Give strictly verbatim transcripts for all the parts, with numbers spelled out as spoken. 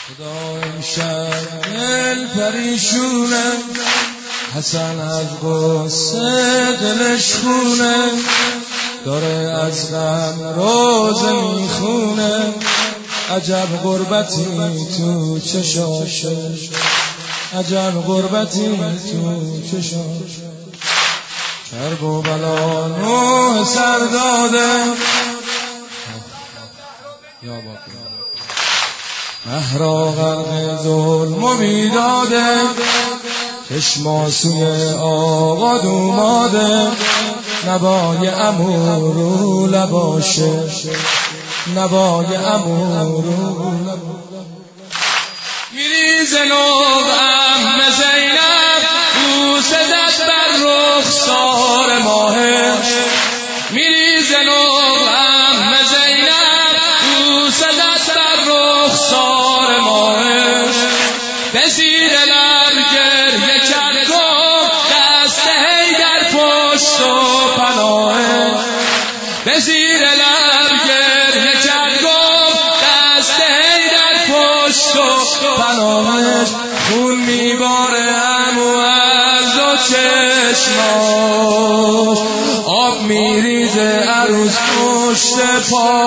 خدا امشب دل پریشونه، حسن از غصه دلش خونه، داره از غم روزه میخونه. عجب غربتی تو چشاشه، عجب غربتی تو چشاشه. کرب و بلا نوح سر داده، یا باقی مهرا غرق ظلم و بیداده. چشماسوی آقا دوماده، نبای امورو لباشه، نبای امورو میریز نوب ام زینب، بوسدت بر رخسار ماهش. میریز نوب ام زینب، بوسدت بر رخسار ماهش. به زیر لب گریه کرد گفت دست حیدر پشت و پناهش. به زیر لب گریه کرد گفت دست حیدر پشت و پناهش. خون میباره عمو از دو چشماش، آب میریزه عروس پشت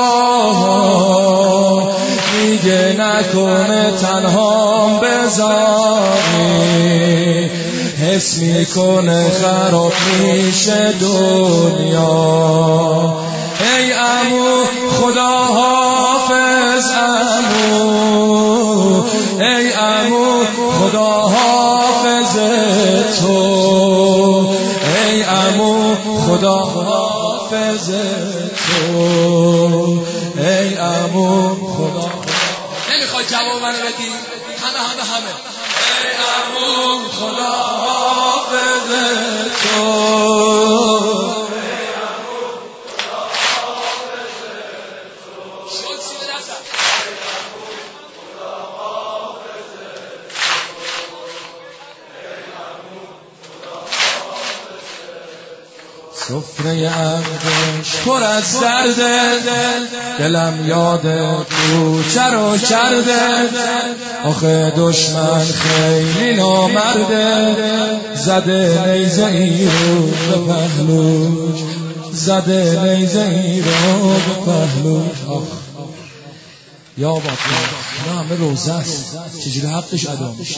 پا. میگه نکنه تنهام بذاری، حس میکنه خراب میشه دنیا. ای عمو خدا حافظ عمو، ای عمو خدا حافظ تو، ای عمو خدا حافظ تو، ای عمو خدا. نمیخوای جواب منو بدی؟ همه همه همه ای عمو خدا حافظ تو. سفره عقدش پر از درده، دلم یاده کوچه رو کرده. آخه دشمن خیلی نامرده، زده نیزه ای رو به پهلوش، زده نیزه ای رو به پهلوش. یا باقی نه همه روزه است، چجوری حقش ادا میشه؟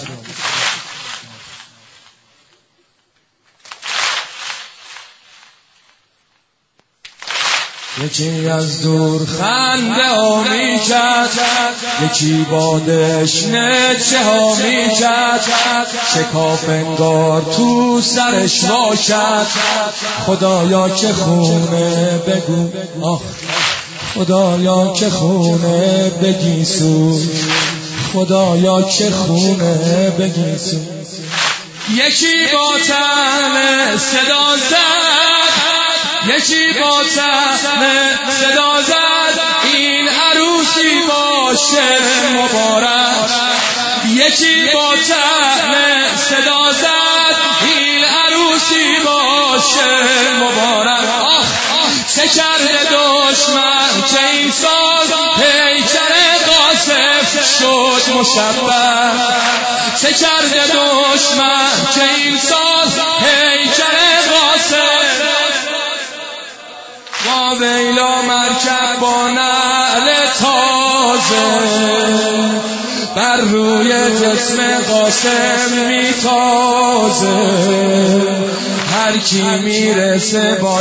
یکی از دور خنده ها می کرد، یکی با دشنه چه ها می کرد. شکاف انگار تو سرش باشد، خدایا که خونه بگو آخ، خدایا که خونه بگی سوش، خدایا که خونه بگی سوش. یکی با تن صدا زد، یکی با تن صدا زد، این عروسی باشه مبارک. یکی با تن صدا زد، این عروسی باشه مبارک. آخ چه کرده دشمن که این سال پیکر قاصف شد مشبه. چه کرده دشمن که این سال پیکر قاصف. با ویلا مرکب با نعل تازه، بر روی جسم قاسم میتازه. هر کی میرسه با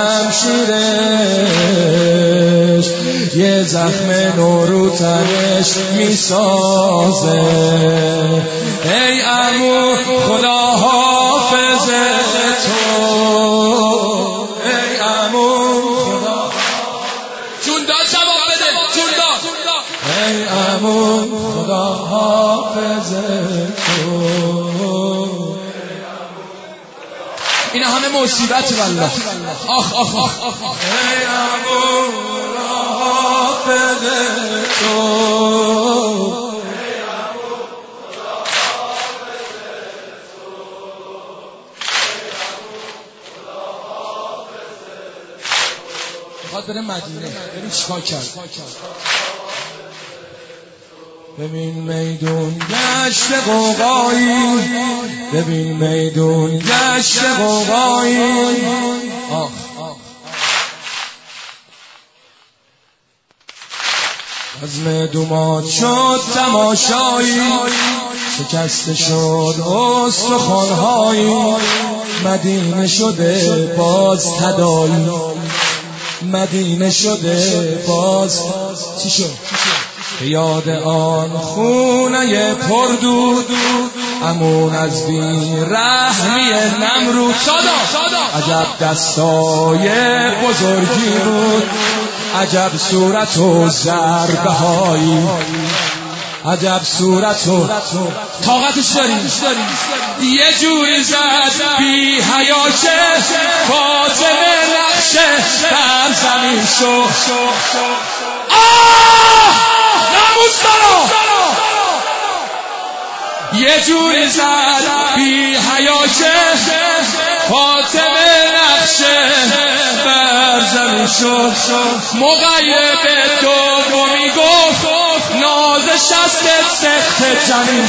شمشیرش، یه زخم نورو تنش میسازه. ای عمو خدا حافظ تو، ای عمو خدا جون داد جواب بده، جون داد. ای عمو خدا حافظ تو. این همه مصیبت والله. آخ آخ آخ آخ. ای عمو خدا حافظ تو. میخواد بره مدینه، بریم چیکار کرد؟ ببین میدون گشت قوقایی، ببین میدون گشت قوقایی. آخ عزم دومات شد تماشایی، شکسته شد استخوان‌هایی. مدینه شده باز تداعی، مدینه شده باز. چی شد؟ به یاد آن خونه پردود، امون از بی رحمی نمرود. عجب دستای بزرگی بود، عجب صورت و ضربه هایی، عجب صورت و طاقتش داریم. یه جوری زد بی حیاشه، فاطمه نقشه بر زمین شد. آه ناموس برا، یه جوری زد بی حیاشه، فاطمه نقشه بر زمین شد. مغیب دومی گفت نازش است سخت جنین.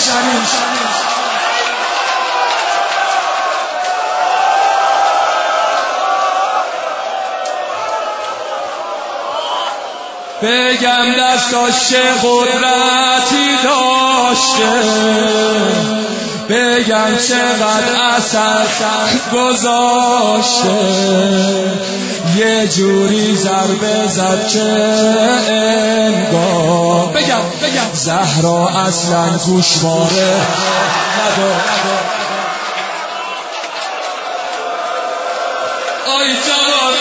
بگم دستاش قدرتی داشته، بگم چقدر اثر گذاشته. یه جوری ضربه زد که انگار بگم بگم زهرا اصلا گوشواره نداره. آی جوان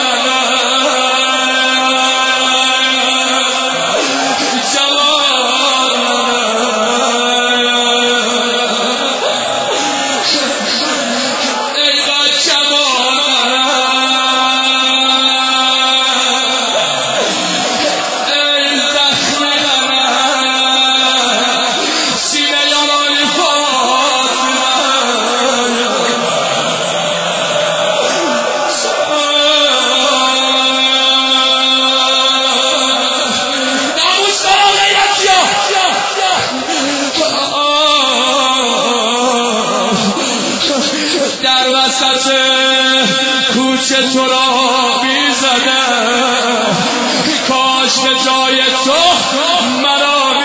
کوچه تو را بیزدم، کاش به جای تو مرا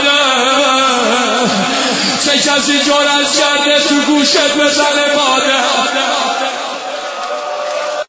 بیزدم. چه کسی جرأت کرده تو گوشت بزنه باده